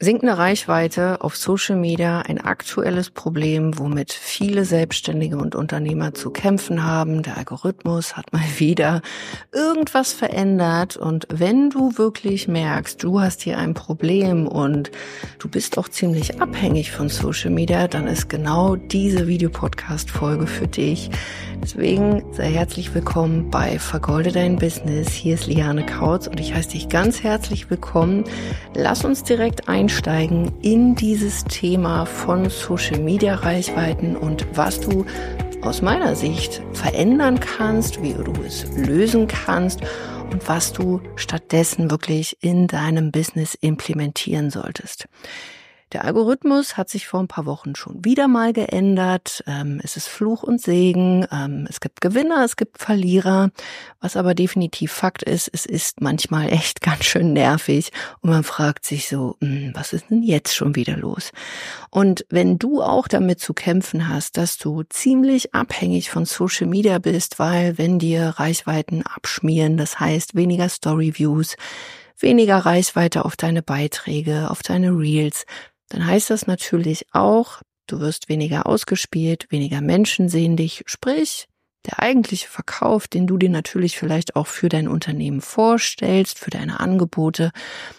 Sinkende Reichweite auf Social Media, ein aktuelles Problem, womit viele Selbstständige und Unternehmer zu kämpfen haben. Der Algorithmus hat mal wieder irgendwas verändert. Und wenn du wirklich merkst, du hast hier ein Problem und du bist auch ziemlich abhängig von Social Media, dann ist genau diese Videopodcast-Folge für dich. Deswegen sei herzlich willkommen bei Vergolde dein Business. Hier ist Liane Kautz und ich heiße dich ganz herzlich willkommen. Lass uns direkt einsteigen in dieses Thema von Social Media Reichweiten und was du aus meiner Sicht verändern kannst, wie du es lösen kannst und was du stattdessen wirklich in deinem Business implementieren solltest. Der Algorithmus hat sich vor ein paar Wochen schon wieder mal geändert. Es ist Fluch und Segen. Es gibt Gewinner, es gibt Verlierer. Was aber definitiv Fakt ist, es ist manchmal echt ganz schön nervig. Und man fragt sich so, was ist denn jetzt schon wieder los? Und wenn du auch damit zu kämpfen hast, dass du ziemlich abhängig von Social Media bist, weil wenn dir Reichweiten abschmieren, das heißt weniger Storyviews, weniger Reichweite auf deine Beiträge, auf deine Reels, dann heißt das natürlich auch, du wirst weniger ausgespielt, weniger Menschen sehen dich, sprich, der eigentliche Verkauf, den du dir natürlich vielleicht auch für dein Unternehmen vorstellst, für deine Angebote,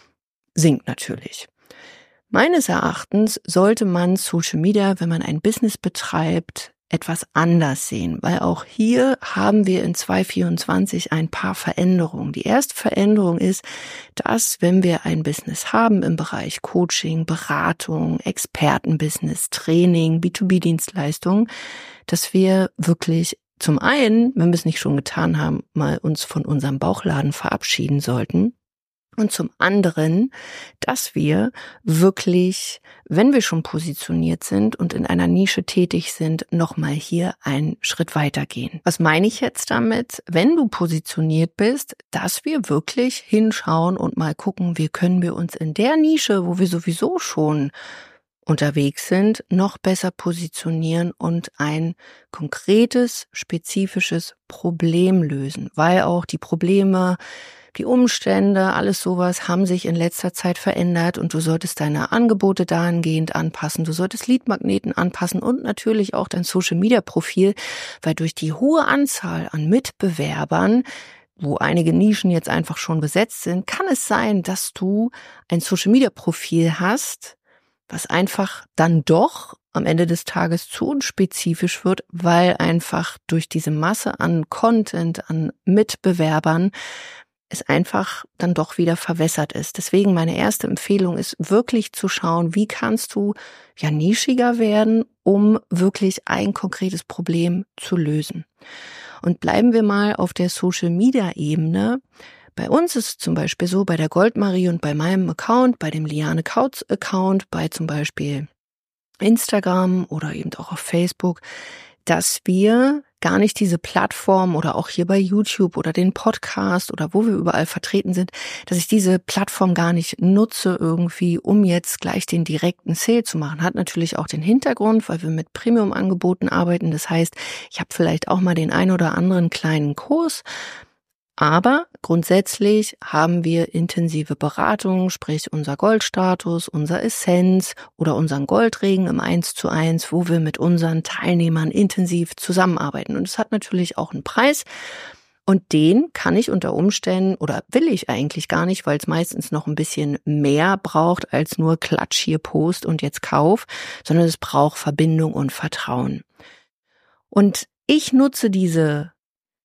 sinkt natürlich. Meines Erachtens sollte man Social Media, wenn man ein Business betreibt, etwas anders sehen, weil auch hier haben wir in 2024 ein paar Veränderungen. Die erste Veränderung ist, dass wenn wir ein Business haben im Bereich Coaching, Beratung, Expertenbusiness, Training, B2B-Dienstleistungen, dass wir wirklich zum einen, wenn wir es nicht schon getan haben, mal uns von unserem Bauchladen verabschieden sollten. Und zum anderen, dass wir wirklich, wenn wir schon positioniert sind und in einer Nische tätig sind, nochmal hier einen Schritt weitergehen. Was meine ich jetzt damit? Wenn du positioniert bist, dass wir wirklich hinschauen und mal gucken, wie können wir uns in der Nische, wo wir sowieso schon unterwegs sind, noch besser positionieren und ein konkretes, spezifisches Problem lösen, weil auch die Probleme, die Umstände, alles sowas haben sich in letzter Zeit verändert und du solltest deine Angebote dahingehend anpassen, du solltest Leadmagneten anpassen und natürlich auch dein Social-Media-Profil, weil durch die hohe Anzahl an Mitbewerbern, wo einige Nischen jetzt einfach schon besetzt sind, kann es sein, dass du ein Social-Media-Profil hast, was einfach dann doch am Ende des Tages zu unspezifisch wird, weil einfach durch diese Masse an Content, an Mitbewerbern es einfach dann doch wieder verwässert ist. Deswegen meine erste Empfehlung ist wirklich zu schauen, wie kannst du nischiger werden, um wirklich ein konkretes Problem zu lösen. Und bleiben wir mal auf der Social-Media-Ebene. Bei uns ist es zum Beispiel so, bei der Goldmarie und bei meinem Account, bei dem Liane Kautz Account, bei zum Beispiel Instagram oder eben auch auf Facebook, dass wir gar nicht diese Plattform oder auch hier bei YouTube oder den Podcast oder wo wir überall vertreten sind, dass ich diese Plattform gar nicht nutze irgendwie, um jetzt gleich den direkten Sale zu machen. Hat natürlich auch den Hintergrund, weil wir mit Premium-Angeboten arbeiten. Das heißt, ich habe vielleicht auch mal den ein oder anderen kleinen Kurs, aber grundsätzlich haben wir intensive Beratungen, sprich unser Goldstatus, unser Essenz oder unseren Goldregen im 1:1, wo wir mit unseren Teilnehmern intensiv zusammenarbeiten. Und es hat natürlich auch einen Preis und den kann ich unter Umständen oder will ich eigentlich gar nicht, weil es meistens noch ein bisschen mehr braucht als nur Klatsch hier Post und jetzt Kauf, sondern es braucht Verbindung und Vertrauen. Und ich nutze diese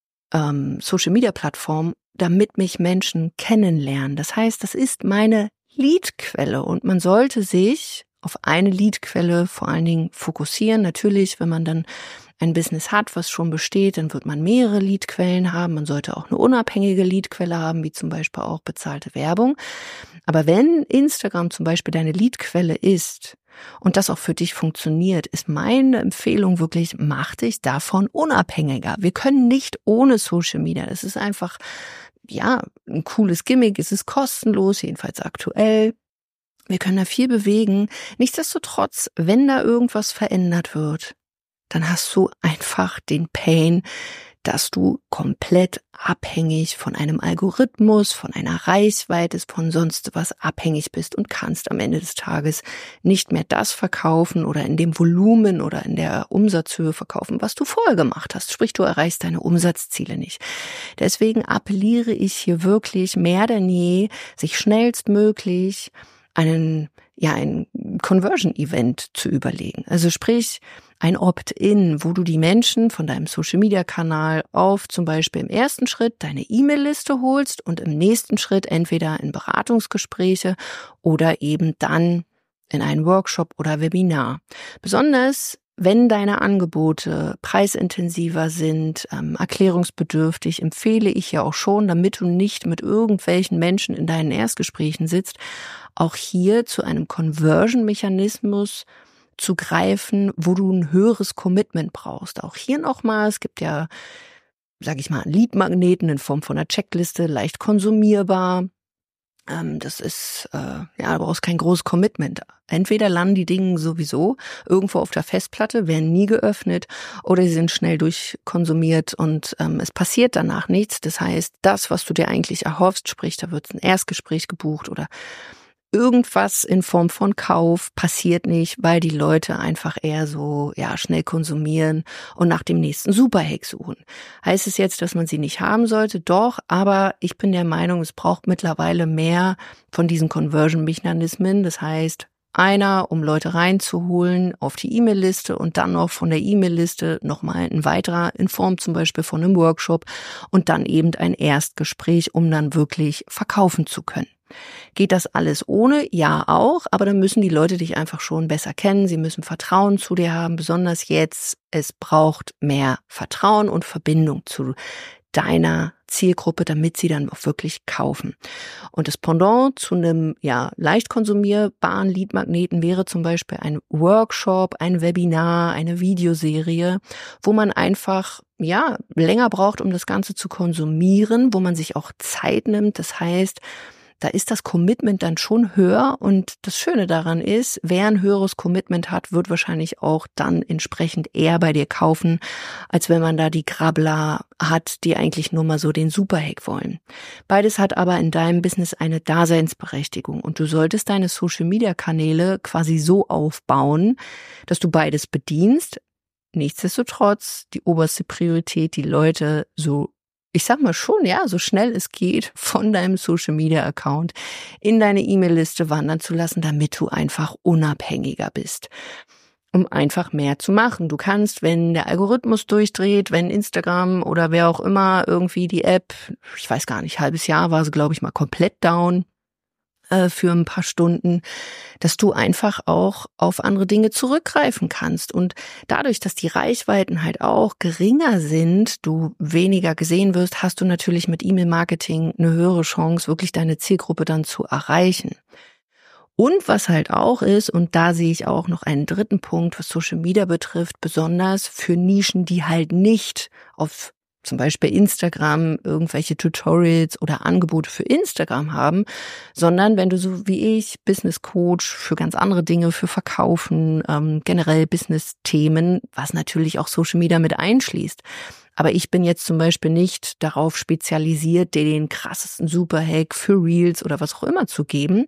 Social-Media-Plattform, damit mich Menschen kennenlernen. Das heißt, das ist meine Leadquelle und man sollte sich auf eine Leadquelle vor allen Dingen fokussieren. Natürlich, wenn man dann ein Business hat, was schon besteht, dann wird man mehrere Leadquellen haben. Man sollte auch eine unabhängige Leadquelle haben, wie zum Beispiel auch bezahlte Werbung. Aber wenn Instagram zum Beispiel deine Leadquelle ist, und das auch für dich funktioniert, ist meine Empfehlung wirklich, mach dich davon unabhängiger. Wir können nicht ohne Social Media. Es ist einfach, ein cooles Gimmick. Es ist kostenlos, jedenfalls aktuell. Wir können da viel bewegen. Nichtsdestotrotz, wenn da irgendwas verändert wird, dann hast du einfach den Pain, dass du komplett abhängig von einem Algorithmus, von einer Reichweite, von sonst was abhängig bist und kannst am Ende des Tages nicht mehr das verkaufen oder in dem Volumen oder in der Umsatzhöhe verkaufen, was du vorher gemacht hast. Sprich, du erreichst deine Umsatzziele nicht. Deswegen appelliere ich hier wirklich mehr denn je, sich schnellstmöglich ein Conversion-Event zu überlegen. Also sprich, ein Opt-in, wo du die Menschen von deinem Social-Media-Kanal auf zum Beispiel im ersten Schritt deine E-Mail-Liste holst und im nächsten Schritt entweder in Beratungsgespräche oder eben dann in einen Workshop oder Webinar. Besonders wenn deine Angebote preisintensiver sind, erklärungsbedürftig, empfehle ich ja auch schon, damit du nicht mit irgendwelchen Menschen in deinen Erstgesprächen sitzt, auch hier zu einem Conversion-Mechanismus zu greifen, wo du ein höheres Commitment brauchst. Auch hier nochmal, es gibt ja, sage ich mal, Lead-Magneten in Form von einer Checkliste, leicht konsumierbar. Das ist, du brauchst kein großes Commitment. Entweder landen die Dinge sowieso irgendwo auf der Festplatte, werden nie geöffnet, oder sie sind schnell durchkonsumiert und es passiert danach nichts. Das heißt, das, was du dir eigentlich erhoffst, sprich, da wird ein Erstgespräch gebucht oder irgendwas in Form von Kauf passiert nicht, weil die Leute einfach eher so schnell konsumieren und nach dem nächsten Superhack suchen. Heißt es jetzt, dass man sie nicht haben sollte? Doch, aber ich bin der Meinung, es braucht mittlerweile mehr von diesen Conversion-Mechanismen. Das heißt, einer, um Leute reinzuholen auf die E-Mail-Liste und dann noch von der E-Mail-Liste nochmal ein weiterer in Form zum Beispiel von einem Workshop und dann eben ein Erstgespräch, um dann wirklich verkaufen zu können. Geht das alles ohne? Ja, auch, aber dann müssen die Leute dich einfach schon besser kennen. Sie müssen Vertrauen zu dir haben, besonders jetzt. Es braucht mehr Vertrauen und Verbindung zu deiner Zielgruppe, damit sie dann auch wirklich kaufen. Und das Pendant zu einem leicht konsumierbaren Leadmagneten wäre zum Beispiel ein Workshop, ein Webinar, eine Videoserie, wo man einfach länger braucht, um das Ganze zu konsumieren, wo man sich auch Zeit nimmt. Das heißt, da ist das Commitment dann schon höher und das Schöne daran ist, wer ein höheres Commitment hat, wird wahrscheinlich auch dann entsprechend eher bei dir kaufen, als wenn man da die Grabbler hat, die eigentlich nur mal so den Superhack wollen. Beides hat aber in deinem Business eine Daseinsberechtigung und du solltest deine Social-Media-Kanäle quasi so aufbauen, dass du beides bedienst. Nichtsdestotrotz die oberste Priorität, die Leute so so schnell es geht, von deinem Social-Media-Account in deine E-Mail-Liste wandern zu lassen, damit du einfach unabhängiger bist, um einfach mehr zu machen. Du kannst, wenn der Algorithmus durchdreht, wenn Instagram oder wer auch immer irgendwie die App, ich weiß gar nicht, halbes Jahr war sie, glaube ich, mal komplett down, für ein paar Stunden, dass du einfach auch auf andere Dinge zurückgreifen kannst. Und dadurch, dass die Reichweiten halt auch geringer sind, du weniger gesehen wirst, hast du natürlich mit E-Mail-Marketing eine höhere Chance, wirklich deine Zielgruppe dann zu erreichen. Und was halt auch ist, und da sehe ich auch noch einen dritten Punkt, was Social Media betrifft, besonders für Nischen, die halt nicht auf zum Beispiel Instagram irgendwelche Tutorials oder Angebote für Instagram haben, sondern wenn du so wie ich Business Coach für ganz andere Dinge, für Verkaufen, generell Business-Themen, was natürlich auch Social Media mit einschließt. Aber ich bin jetzt zum Beispiel nicht darauf spezialisiert, dir den krassesten Superhack für Reels oder was auch immer zu geben.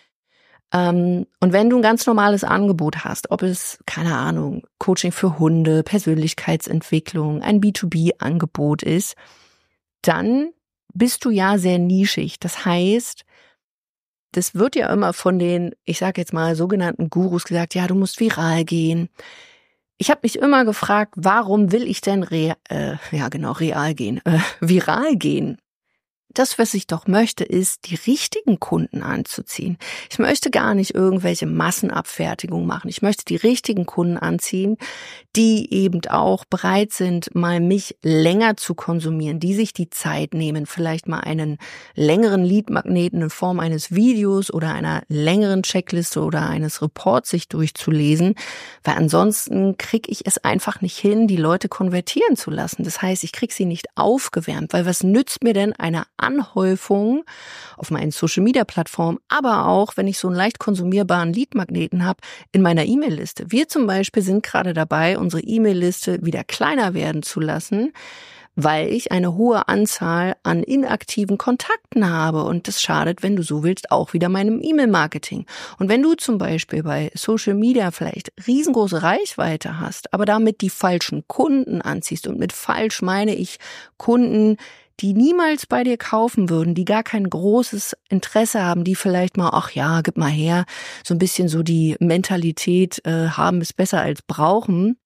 Und wenn du ein ganz normales Angebot hast, ob es, keine Ahnung, Coaching für Hunde, Persönlichkeitsentwicklung, ein B2B-Angebot ist, dann bist du ja sehr nischig. Das heißt, das wird ja immer von den, ich sage jetzt mal, sogenannten Gurus gesagt, ja, du musst viral gehen. Ich habe mich immer gefragt, warum will ich denn viral gehen? Das, was ich doch möchte, ist, die richtigen Kunden anzuziehen. Ich möchte gar nicht irgendwelche Massenabfertigung machen. Ich möchte die richtigen Kunden anziehen, die eben auch bereit sind, mal mich länger zu konsumieren, die sich die Zeit nehmen, vielleicht mal einen längeren Leadmagneten in Form eines Videos oder einer längeren Checkliste oder eines Reports sich durchzulesen, weil ansonsten kriege ich es einfach nicht hin, die Leute konvertieren zu lassen. Das heißt, ich kriege sie nicht aufgewärmt, weil was nützt mir denn eine Anhäufung auf meinen Social-Media-Plattformen, aber auch, wenn ich so einen leicht konsumierbaren Lead-Magneten habe, in meiner E-Mail-Liste. Wir zum Beispiel sind gerade dabei, unsere E-Mail-Liste wieder kleiner werden zu lassen, weil ich eine hohe Anzahl an inaktiven Kontakten habe. Und das schadet, wenn du so willst, auch wieder meinem E-Mail-Marketing. Und wenn du zum Beispiel bei Social Media vielleicht riesengroße Reichweite hast, aber damit die falschen Kunden anziehst, und mit falsch meine ich Kunden, die niemals bei dir kaufen würden, die gar kein großes Interesse haben, die vielleicht mal, ach ja, gib mal her, so ein bisschen so die Mentalität, haben ist besser als brauchen,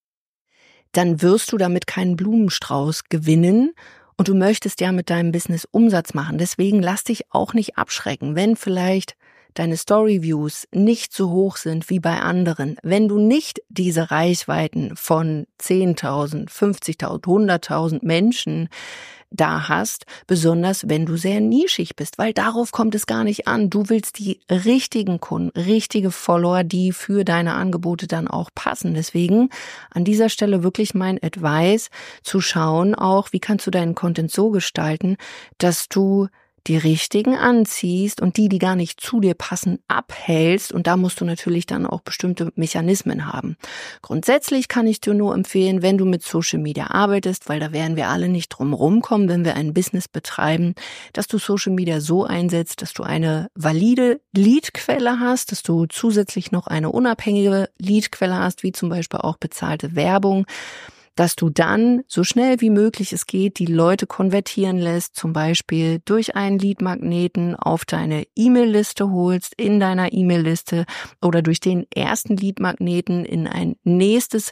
dann wirst du damit keinen Blumenstrauß gewinnen und du möchtest ja mit deinem Business Umsatz machen. Deswegen lass dich auch nicht abschrecken, wenn vielleicht deine Storyviews nicht so hoch sind wie bei anderen, wenn du nicht diese Reichweiten von 10.000, 50.000, 100.000 Menschen da hast, besonders wenn du sehr nischig bist, weil darauf kommt es gar nicht an. Du willst die richtigen Kunden, richtige Follower, die für deine Angebote dann auch passen. Deswegen an dieser Stelle wirklich mein Advice, zu schauen auch, wie kannst du deinen Content so gestalten, dass du die richtigen anziehst und die gar nicht zu dir passen, abhältst. Und da musst du natürlich dann auch bestimmte Mechanismen haben. Grundsätzlich kann ich dir nur empfehlen, wenn du mit Social Media arbeitest, weil da werden wir alle nicht drum rumkommen, wenn wir ein Business betreiben, dass du Social Media so einsetzt, dass du eine valide Leadquelle hast, dass du zusätzlich noch eine unabhängige Leadquelle hast, wie zum Beispiel auch bezahlte Werbung, dass du dann so schnell wie möglich es geht, die Leute konvertieren lässt, zum Beispiel durch einen Leadmagneten auf deine E-Mail-Liste holst, in deiner E-Mail-Liste, oder durch den ersten Leadmagneten in ein nächstes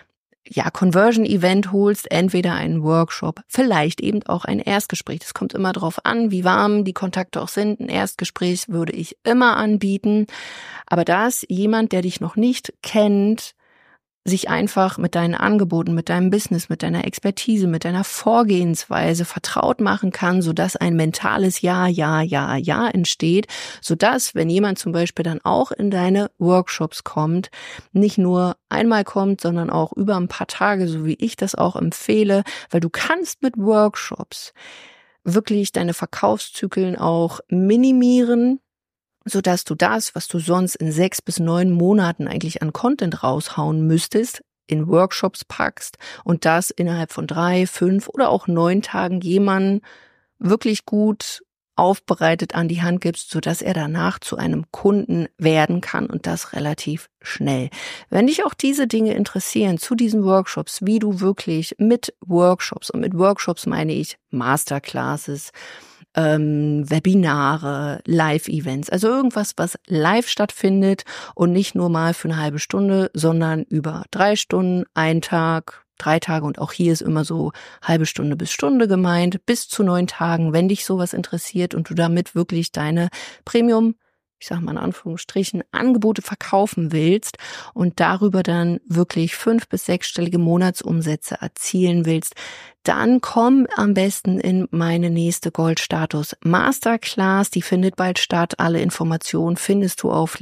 Conversion-Event holst, entweder einen Workshop, vielleicht eben auch ein Erstgespräch. Das kommt immer drauf an, wie warm die Kontakte auch sind. Ein Erstgespräch würde ich immer anbieten. Aber da ist jemand, der dich noch nicht kennt, sich einfach mit deinen Angeboten, mit deinem Business, mit deiner Expertise, mit deiner Vorgehensweise vertraut machen kann, sodass ein mentales Ja entsteht, sodass, wenn jemand zum Beispiel dann auch in deine Workshops kommt, nicht nur einmal kommt, sondern auch über ein paar Tage, so wie ich das auch empfehle, weil du kannst mit Workshops wirklich deine Verkaufszyklen auch minimieren, sodass du das, was du sonst in 6 bis 9 Monaten eigentlich an Content raushauen müsstest, in Workshops packst und das innerhalb von 3, 5 oder auch 9 Tagen jemanden wirklich gut aufbereitet an die Hand gibst, sodass er danach zu einem Kunden werden kann, und das relativ schnell. Wenn dich auch diese Dinge interessieren zu diesen Workshops, wie du wirklich mit Workshops, und mit Workshops meine ich Masterclasses, Webinare, Live-Events, also irgendwas, was live stattfindet und nicht nur mal für eine halbe Stunde, sondern über 3 Stunden, 1 Tag, 3 Tage, und auch hier ist immer so halbe Stunde bis Stunde gemeint, bis zu 9 Tagen, wenn dich sowas interessiert und du damit wirklich deine Premium, ich sag mal in Anführungsstrichen, Angebote verkaufen willst und darüber dann wirklich 5- bis 6-stellige Monatsumsätze erzielen willst, dann komm am besten in meine nächste Goldstatus Masterclass. Die findet bald statt. Alle Informationen findest du auf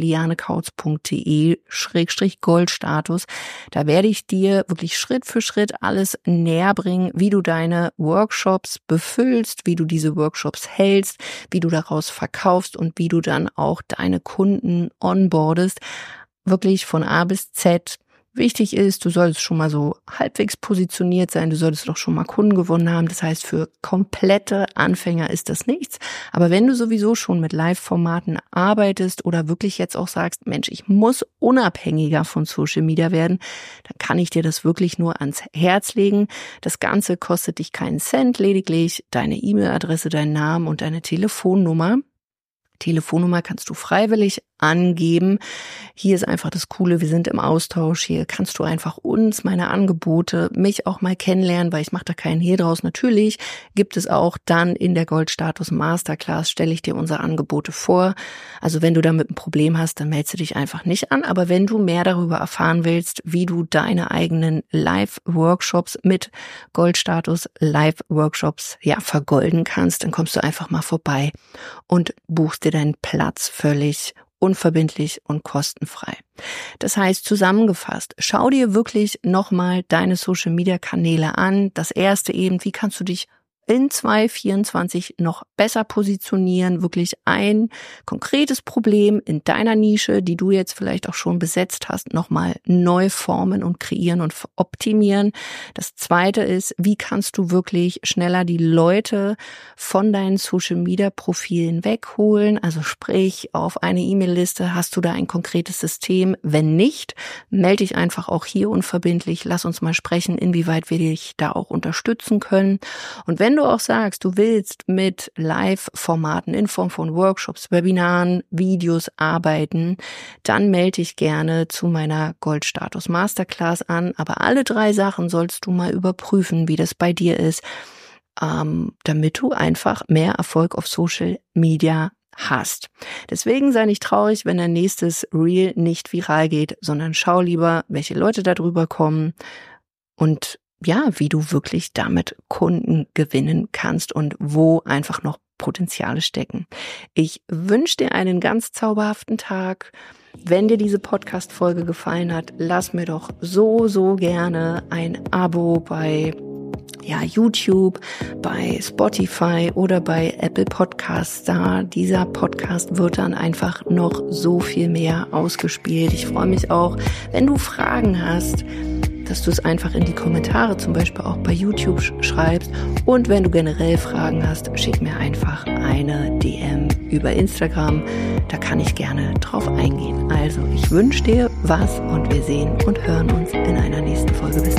lianekautz.de/Goldstatus. Da werde ich dir wirklich Schritt für Schritt alles näher bringen, wie du deine Workshops befüllst, wie du diese Workshops hältst, wie du daraus verkaufst und wie du dann auch deine Kunden onboardest. Wirklich von A bis Z. Wichtig ist, du solltest schon mal so halbwegs positioniert sein, du solltest doch schon mal Kunden gewonnen haben. Das heißt, für komplette Anfänger ist das nichts. Aber wenn du sowieso schon mit Live-Formaten arbeitest oder wirklich jetzt auch sagst, Mensch, ich muss unabhängiger von Social Media werden, dann kann ich dir das wirklich nur ans Herz legen. Das Ganze kostet dich keinen Cent, lediglich deine E-Mail-Adresse, deinen Namen und deine Telefonnummer. Telefonnummer kannst du freiwillig angeben. Hier ist einfach das Coole, wir sind im Austausch. Hier kannst du einfach uns, meine Angebote, mich auch mal kennenlernen, weil ich mache da keinen Hehl draus. Natürlich gibt es auch dann in der Goldstatus Masterclass, stelle ich dir unsere Angebote vor. Also wenn du damit ein Problem hast, dann meldest du dich einfach nicht an. Aber wenn du mehr darüber erfahren willst, wie du deine eigenen Live-Workshops mit Goldstatus Live-Workshops vergolden kannst, dann kommst du einfach mal vorbei und buchst dir deinen Platz völlig unverbindlich und kostenfrei. Das heißt, zusammengefasst, schau dir wirklich nochmal deine Social-Media-Kanäle an. Das erste eben, wie kannst du dich in 2024 noch besser positionieren, wirklich ein konkretes Problem in deiner Nische, die du jetzt vielleicht auch schon besetzt hast, nochmal neu formen und kreieren und optimieren. Das zweite ist, wie kannst du wirklich schneller die Leute von deinen Social-Media-Profilen wegholen? Also sprich, auf eine E-Mail-Liste, hast du da ein konkretes System? Wenn nicht, melde dich einfach auch hier unverbindlich. Lass uns mal sprechen, inwieweit wir dich da auch unterstützen können. Und wenn du auch sagst, du willst mit Live-Formaten in Form von Workshops, Webinaren, Videos arbeiten, dann melde dich gerne zu meiner Goldstatus Masterclass an. Aber alle 3 Sachen sollst du mal überprüfen, wie das bei dir ist, damit du einfach mehr Erfolg auf Social Media hast. Deswegen sei nicht traurig, wenn dein nächstes Reel nicht viral geht, sondern schau lieber, welche Leute da drüber kommen und ja, wie du wirklich damit Kunden gewinnen kannst und wo einfach noch Potenziale stecken. Ich wünsche dir einen ganz zauberhaften Tag. Wenn dir diese Podcast-Folge gefallen hat, lass mir doch so gerne ein Abo bei YouTube, bei Spotify oder bei Apple Podcasts da. Dieser Podcast wird dann einfach noch so viel mehr ausgespielt. Ich freue mich auch, wenn du Fragen hast, dass du es einfach in die Kommentare zum Beispiel auch bei YouTube schreibst. Und wenn du generell Fragen hast, schick mir einfach eine DM über Instagram. Da kann ich gerne drauf eingehen. Also ich wünsche dir was und wir sehen und hören uns in einer nächsten Folge. Bis